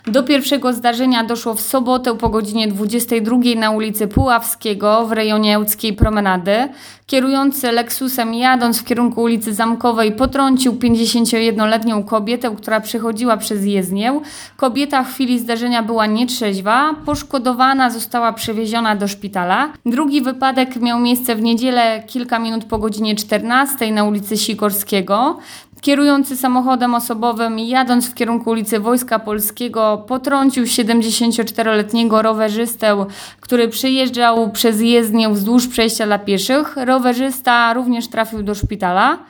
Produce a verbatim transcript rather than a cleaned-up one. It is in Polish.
Do pierwszego zdarzenia doszło w sobotę po godzinie dwudziestej drugiej na ulicy Puławskiego w rejonie Ełckiej Promenady. Kierujący Lexusem, jadąc w kierunku ulicy Zamkowej, potrącił pięćdziesięciojednoletnią kobietę, która przechodziła przez jezdnię. Kobieta w chwili zdarzenia była nietrzeźwa. Poszkodowana została przewieziona do szpitala. Drugi wypadek miał miejsce w niedzielę kilka minut po godzinie czternastej na ulicy Sikorskiego. Kierujący samochodem osobowym, jadąc w kierunku ulicy Wojska Polskiego, potrącił siedemdziesięcioczteroletniego rowerzystę, który przejeżdżał przez jezdnię wzdłuż przejścia dla pieszych. Rowerzysta również trafił do szpitala.